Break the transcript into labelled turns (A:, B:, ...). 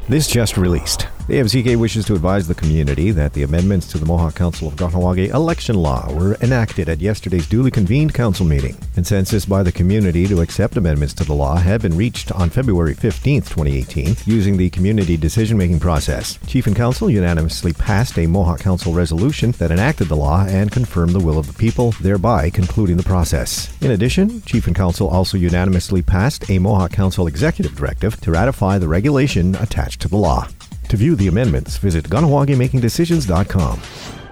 A: This just released. The AFCK wishes to advise the community that the amendments to the Mohawk Council of Kahnawake election law were enacted at yesterday's duly convened council meeting. Consensus by the community to accept amendments to the law had been reached on February 15, 2018, using the community decision-making process. Chief and Council unanimously passed a Mohawk Council resolution that enacted the law and confirmed the will of the people, thereby concluding the process. In addition, Chief and Council also unanimously passed a Mohawk Council executive directive to ratify the regulation attached to the law. To view the amendments, visit GahnawagaMakingDecisions.com.